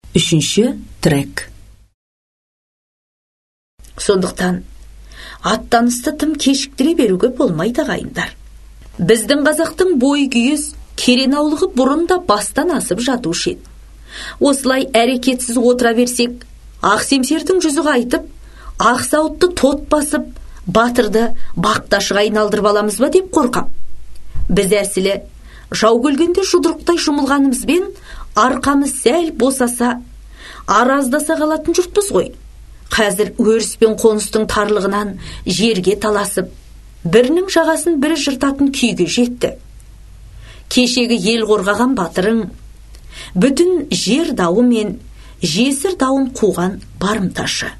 Үшінші трек. Сондықтан аттанысты тым кешіктіре беруге болмайды ағайындар. Біздің қазақтың бой күйіз керенаулығы бұрында бастан асып жатушы еді. Осылай әрекетсіз отыра берсек, ақсемсердің жүзі қайтып, ақсауытты тот басып, батырды бақташыға айналдырып аламыз ба деп қорқам. Біз әсілі жау келгенде жұдырықтай жұмылғанымызбен арқамыз сәл босаса, араздаса қалатын жұртпыз ғой. Қазір өріс пен қоныстың тарлығынан жерге таласып, бірінің жағасын бірі жыртатын күйге жетті. Кешегі ел қорғаған батырың, бүтін жер дауы мен жесір дауын қуған барымташы.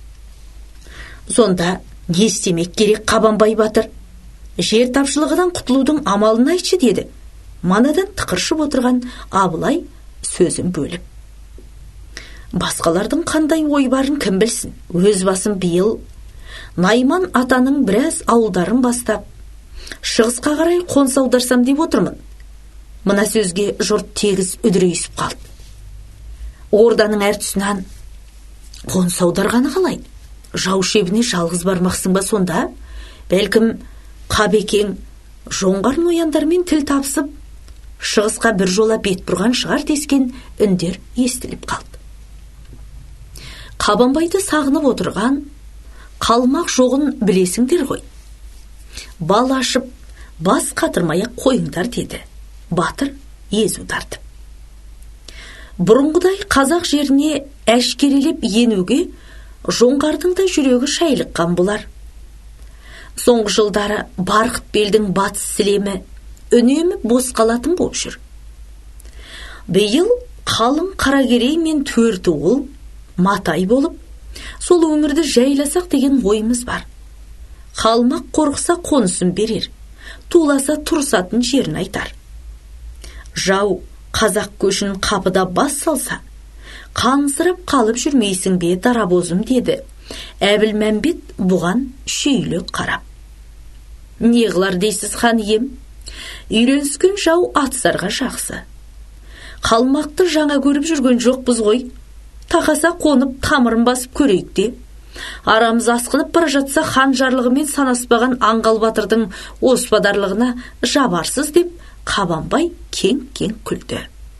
Сонда не істемек керек Қабанбай батыр? Жер тапшылығынан құтылудың амалын айтшы деді. Манадан тықыршып отырған Абылай сөзін бөліп. Басқалардың қандай ой барын кім білсін? Өз басым биыл Найман атаның біраз ауылдарын бастап, шығысқа қарай қоныс аударсам деп отырмын. Мына сөзге жұрт тегіс үдірейісіп қалды. Орданың әр тұсынан қоныс аударғаны қалай? Жау шебіне жалғыз бармақсың ба сонда? Бәлкім Қабекең жоңғар нояндармен тіл тапсып, шығысқа бір жола бет бұрған шығар дескен үндер естіліп қалды. Қабанбайды сағынып отырған қалмақ жоғын білесіңдер ғой. Бал ашып, бас қатырмай-ақ қойыңдар деді батыр езу тартып. Бұрынғыдай қазақ жеріне әшкерелеп енуге жоңғардың да жүрегі шайлыққан болар. Соңғы жылдары Барқыт белдің батыс сілемі үнемі бос қалатын болып жүр. Биыл қалың Қаракерей мен Төртуыл матай болып, сол өңірді жайласақ деген ойымыз бар. Қалмақ қорқса қонысын берер, туласа тұрсатын жерін айтар. Жау қазақ көшін қапыда бас салса, қансырап қалып жүрмейсің бе дарабозым деді Әбілмәмбет бұған шүйлі қарап. Не қылар дейсіз хан ием? Үйреніскен жау атсарға жақсы. Қалмақты жаңа көріп жүрген жоқпыз ғой. Тақаса қонып тамырын басып көрейік де. Арамыз асқынып бара жатса хан жарлығымен санаспаған аңғал батырдың оспадарлығына жабарсыз деп Қабанбай кең-кең күлді.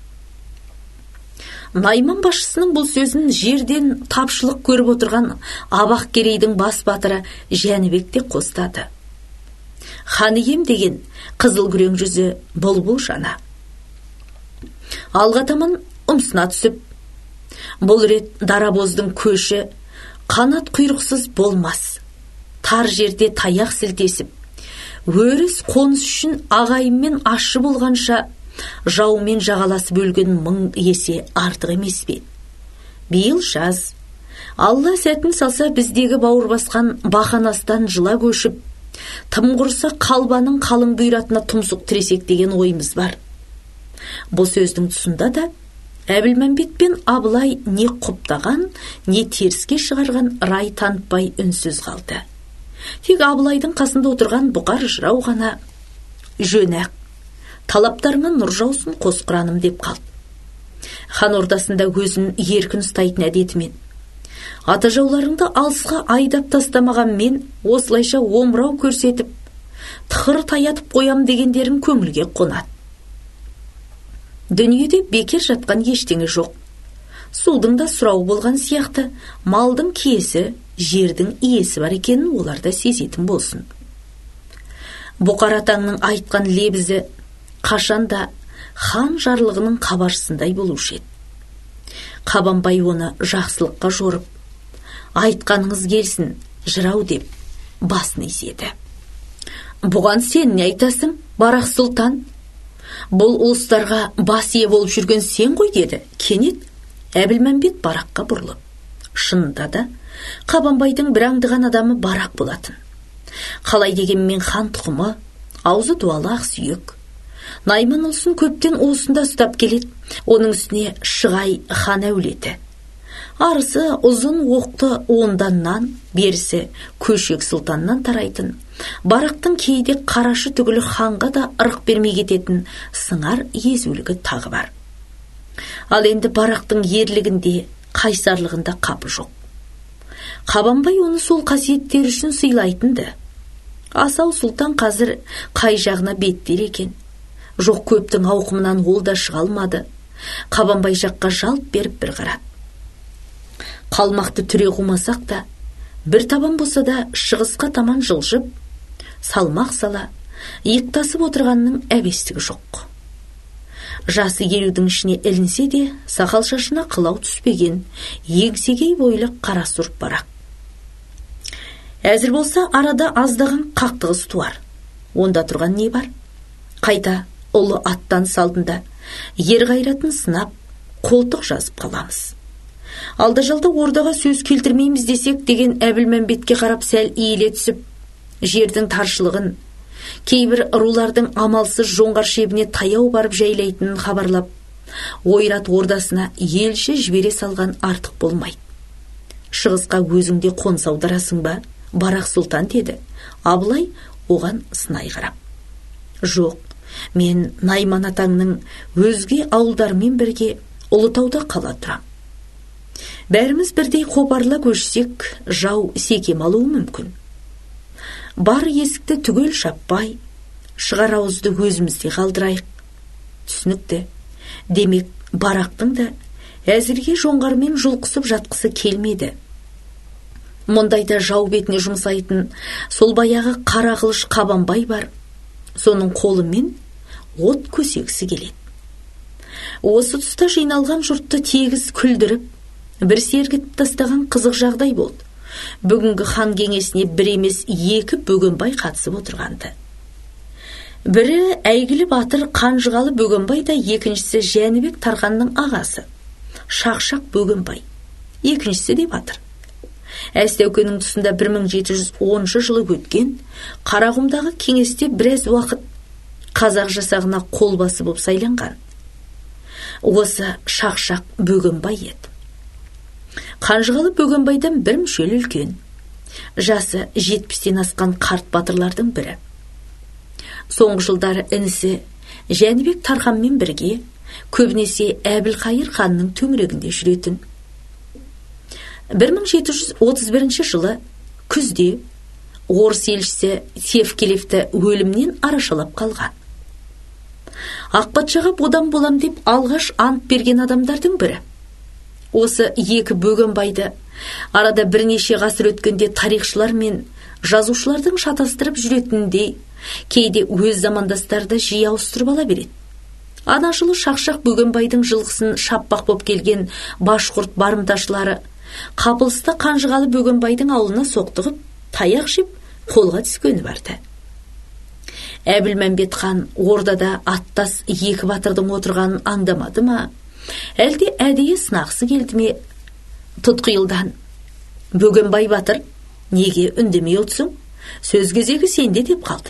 Найман басшысының бұл сөзін жерден тапшылық көріп отырған Абақ Керейдің бас батыры Жәнібек те қостады. Хан ием деген қызыл күрең жүзі бұлбұл жана. Алға таман ұмсына түсіп, бұл рет дарабоздың көші қанат құйрықсыз болмас. Тар жерде таяқ сілтесіп, өріс қоныс үшін ағайынмен ащы болғанша жаумен жағаласып өлген 1000 есе артық емес пе? Биыл жаз, Алла сәтін салса біздегі бауыр басқан бақанастан жыла көшіп, тым құрса қалбаның қалың бұйратына тұмсық тіресек деген ойымыз бар. Бұл сөздің тұсында да Әбілмәмбет пен Абылай не құптаған, не теріске шығарған рай танытпай үнсіз қалды. Тек Абылайдың қасында отырған бұқар жырау ғана жөн-ақ, талаптарыма нұр жаусын қос құраным деп қалды. Хан ордасында өзін еркін ұстайтын әдетімен, ата жауларыңды алысқа айдап тастамаған мен осылайша омырау көрсетіп, тықыр таятып қоям дегендерін көңілге қонады. Дүниеде бекер жатқан ештеңе жоқ. Судың да сұрау болған сияқты, малдың киесі, жердің иесі бар екенін олар да сезетін болсын. Бұқар атаңның айтқан лебізі қашанда хан жарлығының хабаршысындай болушы еді. Қабанбай оны жақсылыққа жорып, айтқаныңыз келсін, жырау деп басын изеді. Бұған сен не айтасың, Барақ сұлтан? Бұл ұлыстарға бас ие болып жүрген сен ғой деді. Кенет Әбілмәмбет Бараққа бұрылып. Шынында да Қабанбайдың бір аңдыған адамы Барақ болатын. Қалай дегенмен хан тұқымы, аузы дуалы ақсүйек. Найман ұлысын көптен уысында ұстап келеді. Оның үстіне Шығай хан әулеті. Арысы ұзын оқты онданнан, берісі көшек сұлтаннан тарайтын. Барақтың кейде қарашы түгілі ханға да ырық бермей кететін сыңар езулігі тағы бар. Ал енді барақтың ерлігінде, қайсарлығында қапы жоқ. Қабанбай оны сол қасиеттер үшін сыйлайтынды. Асау сұлтан қазір қай жағына беттер екен? Жоқ, көптің ауқымынан ол да шыға алмады. Қабанбай жаққа жалт беріп бір қарады. Қалмақты түре қумасақ та, бір табан болса да шығысқа таман жылжып, салмақ сала, иықтасып отырғанның әбестігі жоқ. Жасы 50-дің ішіне ілінсе де, сақал шашына қылау түспеген, еңсегей бойлы қара сұр барақ. Әзір болса арада аздаған қақтығыс туар. Онда тұрған не бар? Қайта ұлы аттан салдында ер қайратын сынап, қолтық жазып қаламыз. Алда-жалда ордаға сөз келтірмейміз десек деген Әбілмәмбетке қарап сәл иіле түсіп, жердің таршылығын, кейбір рулардың амалсыз жоңғар шебіне таяу барып жайлайтынын хабарлап, ойрат ордасына елші жібере салған артық болмайды. Шығысқа өзіңде қоныс аударасың ба, Барақ сұлтан деді. Абылай оған сынай қарап. Жоқ, мен Найман атаңның өзге ауылдармен бірге Ұлытауда қала тұрам. Бәріміз бірдей қопарла көшсек, жау секем алуы мүмкін. Бар есікті түгел шаппай, шығар ауызды өзімізде қалдырайық. Түсінікті. Демек, Барақтың да әзірге жоңғармен жұлқысып жатқысы келмеді. Мұндайда жау бетіне жұмсайтын сол баяғы қара қылыш Қабанбай бар. Соның қолымен от көсегісі келеді. Осы тұста жиналған жұртты тегіс күлдіріп, бір сергітіп тастаған қызық жағдай болды. Бүгінгі хан кеңесіне бір емес екі бөгенбай қатысып отырғанды. Бірі әйгілі батыр Қанжығалы Бөгенбай да, екіншісі Жәнібек Тарханның ағасы Шақшақ Бөгенбай. Екіншісі де батыр. Әстәукенің тұсында 1710 жылы өткен Қарақұмдағы кеңесте біраз уақыт қазақ жасағына қолбасы боп сайланған. Осы Шақшақ Бөгенбай еді. Қанжығалы Бөгенбайдан бір мүшел үлкен. Жасы 70-тен асқан қарт батырлардың бірі. Соңғы жылдары інісі Жәнібек Тарханмен бірге көбінесе Әбілқайыр ханның төңірегінде жүретін. 1731 жылы күзде орыс елшісі Тевкелевті өлімнен арашалап қалған. Ақпатшаға бодан болам деп алғаш ант берген адамдардың бірі. Осы екі Бөгенбайды арада бірнеше ғасыр өткенде тарихшылар мен жазушылардың шатастырып жүретіндей, кейде өз замандастарды жиі ауыстырып ала береді. Ана жылы Шақшақ Бөгенбайдың жылқысын шаппақ боп келген башқұрт барымташылары Қапылыста Қанжығалы Бөгенбайдың аулына соқтығып, таяқ жеп қолға түскені барды. Әбілмәмбет хан ордада аттас екі батырдың отырғанын аңдамады ма, әлде әдейі сынақсы келді ме? Тұтқиылдан: Бөгенбай батыр, неге үндемей отырсың? Сөз кезегі сенде деп қалды.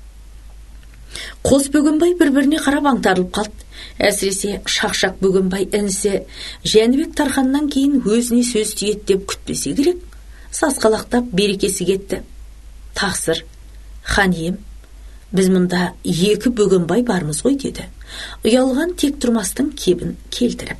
Қос Бөгенбай бір-біріне қарап аңтарылып қалды. Әсіресе Шақшақ Бөгенбай інісі Жәнібек Тарханнан кейін өзіне сөз тиеді деп күтпесе керек, сасқалақтап берекесі кетті. Тақсыр, хан ием, біз мұнда екі Бөгенбай бармыз ғой деді, ұялған тек тұрмастың кебін келтіріп.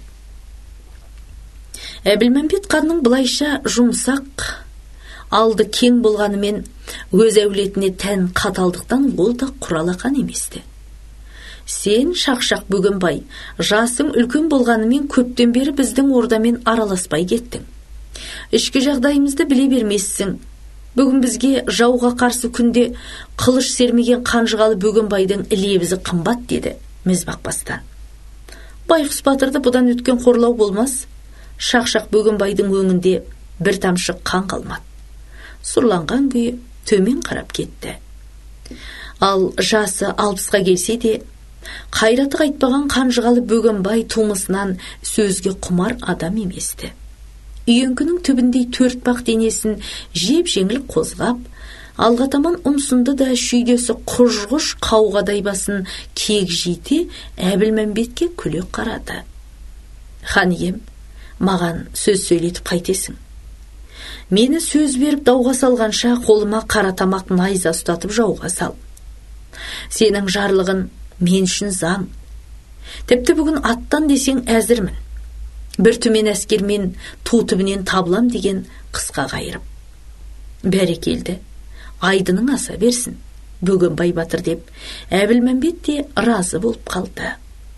Әбілмәмбет ханның былайша жұмсақ, алды кең болғанымен өз әулетіне тән қаталдықтан ол да құралақан еместі. Сен, Шақшақ Бөгенбай, жасың үлкен болғанымен көптен бері біздің ордамен араласпай кеттің. Ішкі жағдайымызды біле бермессің. Бүгін бізге жауға қарсы күнде қылыш сермеген Қанжығалы Бөгенбайдың лебізі қымбат деді мізбақпастан. Байқұс батырды бұдан өткен қорлау болмас. Шақшақ Бөгенбайдың өңінде бір тамшы қан қалмады. Сұрланған күйі төмен қарап кетті. Ал жасы 60-ға келсе де, қайраты қайтпаған Қанжығалы Бөгенбай тумысынан сөзге құмар адам еместі. Үйеңкінің түбіндей төртбақ денесін жеп-жеңіл қозғап, алға таман ұмсынды да шүйдесі құж-құж қауғадай басын кегжите Әбілмәмбетке күле қарады. Хан ием, маған сөз сөйлетіп қайтесің. Мені сөз беріп дауға салғанша қолыма қара тамақ найза ұстатып жауға сал. Сенің жарлығын мен үшін заң. Тіпті бүгін аттан десең әзірмін. Бір түмен әскермен ту түбінен табылам деген қысқа қайырып. Бәрекелді, айдының аса берсін, Бөгенбай батыр деп, Әбілмәмбет те разы болып қалды.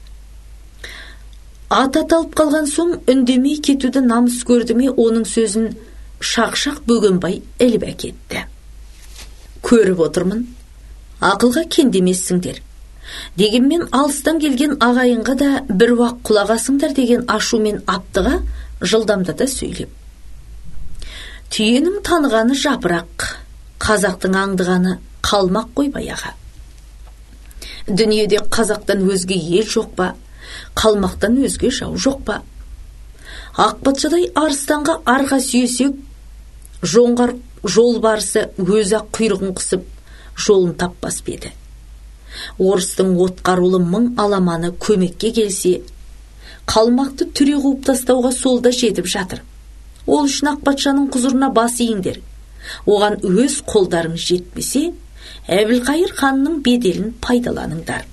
Ат аталып қалған соң үндемей кетуді намыс көрді ме, оның сөзін шақ-шақ Бөгенбай іліп әкетті. Көріп отырмын, ақылға кендемессіңдер. Дегенмен алыстан келген ағайынға да бір уақ құлағасыңдар деген ашумен аптыға жылдамдата сөйлеп. Түйенің танығаны жапырақ, қазақтың аңдығаны қалмақ қой баяға. Дүниеде қазақтан өзге ел жоқ па, қалмақтан өзге жау жоқ па? Ақпатшадай арыстанға арға сүйесек, жоңғар жолбарысы өзі-ақ құйрығын қысып, жолын таппас беді. Орыстың отқарулы мың аламаны көмекке келсе, қалмақты түре қуып тастауға солда жетіп жатыр. Ол үшін Ақпатшаның құзырына бас иіңдер. Оған өз қолдарың жетпесе, Әбілқайыр ханның беделін пайдаланыңдар.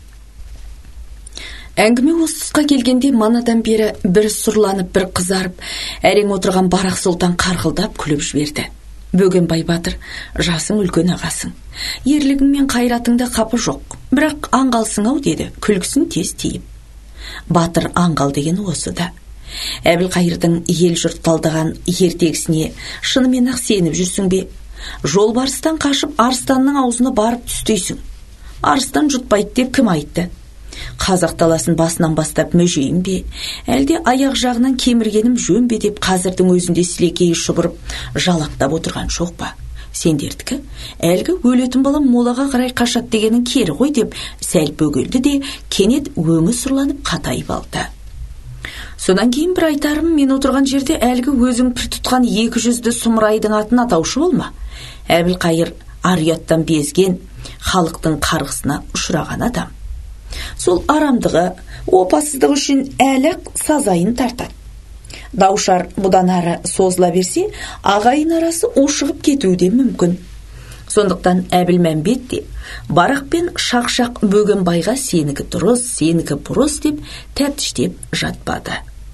Әңгіме осы тұсқа келгенде манадан бері бір сұрланып, бір қызарып, әрең отырған Барақ Сұлтан қарқылдап күліп жіберді. Бөгенбай батыр, жасың үлкен ағасың. Ерлігің мен қайратыңда қапы жоқ. Бірақ аңғалсың-ау деді, күлкісін тез тиіп. Батыр аңғал деген осы да. Әбілқайырдың ел жұрт талдаған ертегісіне шынымен-ақ сеніп жүрсің бе? Жолбарыстан қашып арыстанның аузына барып түстейсің. Арыстан жұтпайды деп кім айтты? Қазақ даласын басынан бастап мүжейін бе, әлде аяқ жағынан кеміргенім жөн бе деп қазірдің өзінде сілекейі шұбырып жалақтап отырған жоқ па? Сендердікі, әлгі өлетін балам молаға қарай қашат дегенің кері ғой деп сәл бөгелді де кенет өңі сұрланып қатайып алды. Содан кейін бір айтарым, мен отырған жерде әлгі өзің пір тұтқан 200-ді сұмырайдың атын атаушы болма. Әбілқайыр ар-ұяттан безген, халықтың қарғысына ұшыраған адам. Сол арамдығы, опасыздығы үшін әлі сазайын тартады. Даушар бұдан ары созыла берсе, ағайын арасы ушығып кетуі де мүмкін. Сондықтан Әбілмәмбет те Барақ пен шақ-шақ Бөгенбайға сенікі дұрыс, сенікі бұрыс деп тәптіштеп жатпады.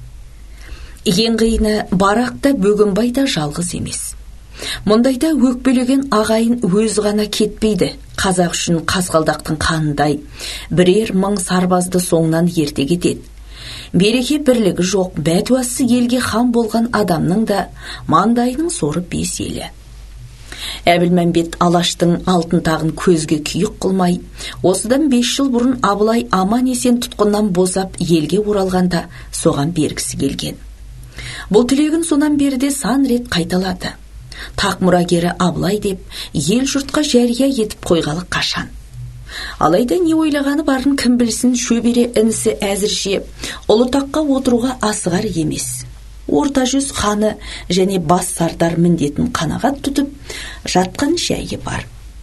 Ең қиыны Барақ та Бөгенбай да жалғыз емес. Мұндайда өкпелеген ағайын өз ғана кетпейді. Қазақ үшін Қасқалдақтың қанындай бірер мың сарбазды соңынан ерте кетеді. Береке бірлігі жоқ, бәтуасы елге хан болған адамның да маңдайының соры 5 елі. Әбілмәмбет Алаштың алтын тағын көзге күйік қылмай, осыдан 5 жыл бұрын Абылай аман есен тұтқыннан босап елге оралғанда соған бергісі келген. Бұл тілегін сонан беріде сан рет қайталады. Тақ мұрагері Абылай деп ел жұртқа жария етіп қойғалы қашан. Алайда не ойлағаны барын кім білсін, шөбере інісі әзірше ұлы таққа отыруға асығар емес. Орта жүз ханы және бас сардар міндетін қанағат тұтып жатқан жайы бар.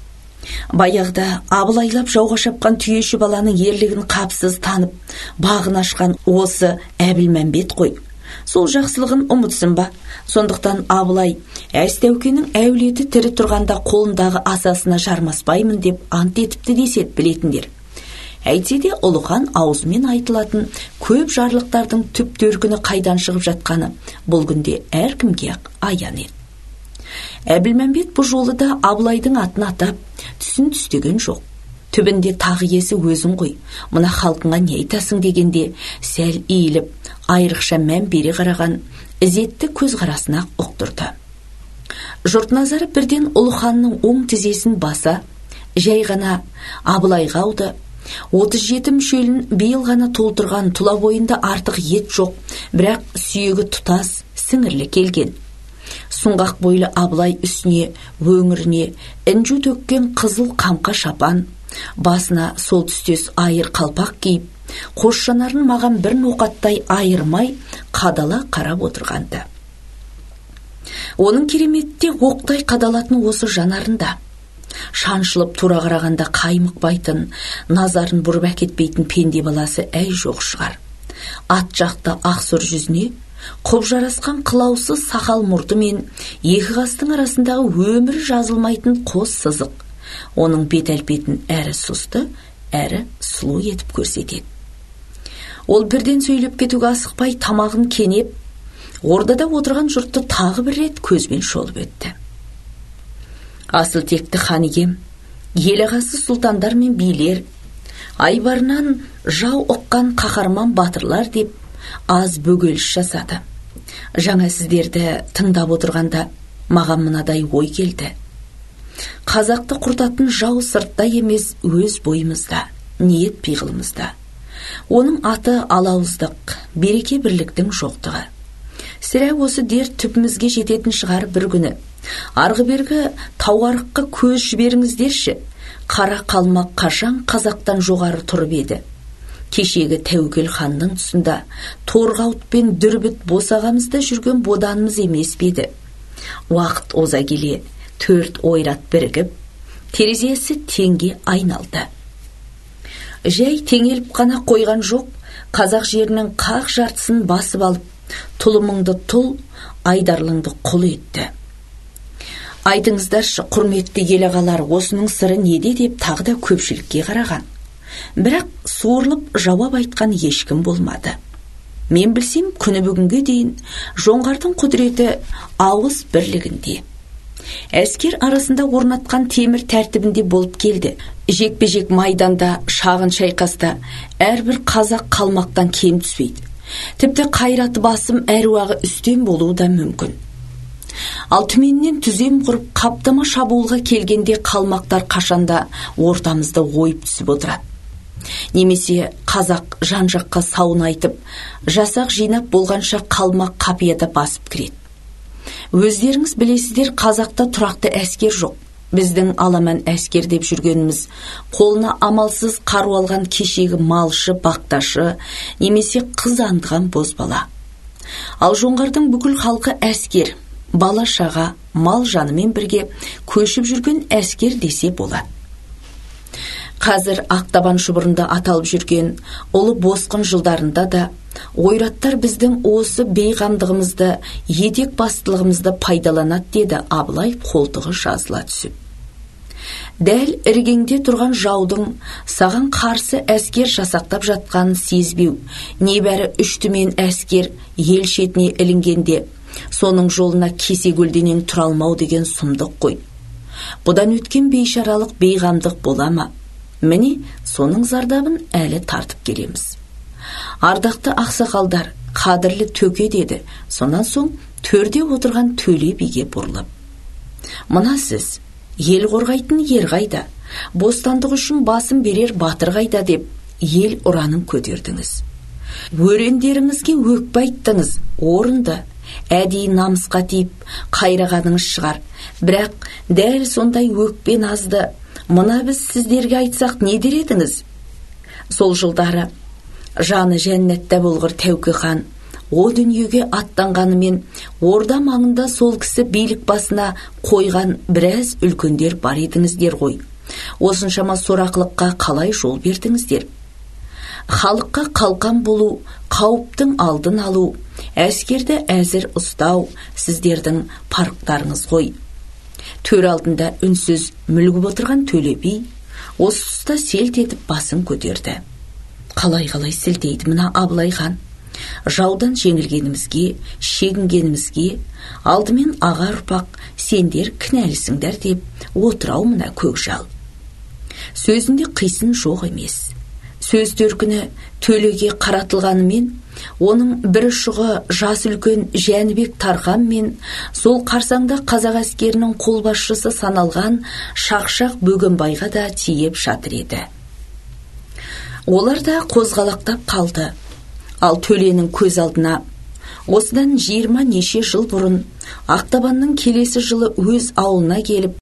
Баяғда Абылайлап жауға шапқан түйеші баланың ерлігін қапсыз танып, бағын ашқан осы Әбілмәмбет қой. Сол жақсылығын ұмытсын ба? Сондықтан Абылай әз Тәукенің әулеті тірі тұрғанда қолындағы асасына жармаспаймын деп ант етіпті десет білетіндер. Әйтсе де ұлы хан аузымен айтылатын көп жарлықтардың түп төркіні қайдан шығып жатқаны бұл күнде әркімге аян еді. Әбілмәмбет бұл жолы да Абылайдың атын атап, түсін түстеген жоқ. Түбінде тағы иесі өзің ғой, мына халқыңа не айтасың дегенде сәл иіліп, айрықша мән бере қараған ізетті көз қарасына ұқтырды. Жұрт назары бірден ұлы ханның оң тізесін баса, жай ғана Абылайға ауды. 37 мүшелін биыл ғана толтырған тұла бойында артық ет жоқ, бірақ сүйегі тұтас, сіңірлі келген. Сұңғақ бойлы Абылай үстіне, өңіріне інжу төккен қызыл қамқа шапан, басына сол түстес айыр қалпақ киіп, қос жанарын маған бір ноқаттай айырмай қадала қарап отырғанды. Оның кереметте оқтай қадалатын осы жанарында. Шаншылып тура қарағанда қаймықпайтын, назарын бұрып әкетпейтін пенде баласы әй жоқ шығар. Ат жақты ақсұр жүзіне, құп жарасқан қылаусы сақал мұрты мен екі қастың арасындағы өмір жазылмайтын қос сызық. Оның бет әлпетін әрі сұсты, әрі сұлу етіп көрсетеді. Ол бірден сөйлеп кетуге асықпай тамағын кенеп, ордада отырған жұртты тағы бір рет көзбен шолып өтті. Асыл текті хан ием, ел ағасы сұлтандар мен билер, айбарынан жау ұққан қаһарман батырлар деп аз бөгеліс жасады. Жаңа сіздерді тыңдап отырғанда маған мынадай ой келді. Қазақты құртатын жау сыртта емес, өз бойымызда, ниет пиғылымызда. Оның аты алауыздық, береке бірліктің жоқтығы. Сірә осы дерт түпімізге жететін шығар бір күні. Арғы бергі тауарыққа көз жіберіңіздерші. Қара қалмақ қашан қазақтан жоғары тұрып еді. Кешегі Тәуекел ханның тұсында Торғауыт пен Дүрбіт босағамызда жүрген боданымыз емес педі. Уақыт оза келе 4 ойрат бірігіп, терезесі теңге айналды. Жай теңеліп қана қойған жоқ, қазақ жерінің қақ жартысын басып алып, тұлымыңды тұл, айдарлыңды құл етті. Айтыңыздаршы, құрметті ел ағалар, осының сыры неде деп тағы да көпшілікке қараған. Бірақ суырылып жауап айтқан ешкім болмады. Мен білсем, күні бүгінге дейін жоңғардың құдіреті ауыз бірлігінде. Әскер арасында орнатқан темір тәртібінде болып келді. Жекпе-жек майданда, шағын шайқаста әрбір қазақ қалмақтан кем түспейді. Тіпті қайраты басым, әруағы үстем болуы да мүмкін. Ал түменнен түзем құрып қаптама шабуылға келгенде қалмақтар қашанда ортамызда ойып түсіп отырады. Немесе қазақ жан-жаққа сауын айтып, жасақ жинап болғанша қалмақ қапияда басып кіреді. Өздеріңіз білесіздер, қазақта тұрақты әскер жоқ. Біздің аламан әскер деп жүргеніміз қолына амалсыз қару алған кешегі малшы, бақташы, немесе қыз аңдыған бозбала. Ал жоңғардың бүкіл халқы әскер, бала шаға, мал жанымен бірге көшіп жүрген әскер десе болады. Қазір Ақтабан шұбырында аталып жүрген ұлы босқын жылдарында да ойраттар біздің осы бейғамдығымызды, етек бастылығымызды пайдаланады деді Абылай қолтығы жазыла түсіп. Дәл іргеңде тұрған жаудың саған қарсы әскер жасақтап жатқанын сезбеу, небәрі 3 түмен әскер ел шетіне ілінгенде соның жолына кесе көлденең тұра алмау деген сұмдық қой. Бұдан өткен бейшаралық бейғамдық бола ма? Міне, соның зардабын әлі тартып келеміз. Ардақты ақсақалдар, қадірлі төке деді. Сонан соң төрде отырған Төле биге бұрылып. Мына сіз, ел қорғайтын ер қайда, бостандық үшін басын берер батыр қайда деп ел ұранын көтердіңіз. Өрендеріңізге өкпе айттыңыз, орынды, әдейі намысқа тиіп қайрағаныңыз шығар. Бірақ дәл сондай өкпе назды мына біз сіздерге айтсақ не дер едіңіз? Сол жылдары жаны жәннатта болғыр Тәуке хан о дүниеге аттанғанымен орда маңында сол кісі билік басына қойған біраз үлкендер бар едіңіздер ғой. Осыншама сорақылыққа қалай жол бердіңіздер? Халыққа қалқан болу, қауіптің алдын алу, әскерді әзір ұстау сіздердің парықтарыңыз ғой. Төр алдында үнсіз мүлгіп отырған Төле би осы тұста селт етіп басын көтерді. Қалай сілтейді мына Абылай хан? Жаудан жеңілгенімізге, шегінгенімізге алдымен аға ұрпақ сендер кінәлісіңдер деп отырау мына көкжал. Сөзінде қисын жоқ емес. Сөз төркіні Төлеге қаратылғанымен, оның бір ұшығы жас үлкен Жәнібек Тархан мен сол қарсаңда қазақ әскерінің қолбасшысы саналған Шақшақ Бөгенбайға да тиіп жатыр еді. Олар да қозғалақтап қалды. Ал Төленің көз алдына осыдан 20 неше жыл бұрын Ақтабанның келесі жылы өз ауылына келіп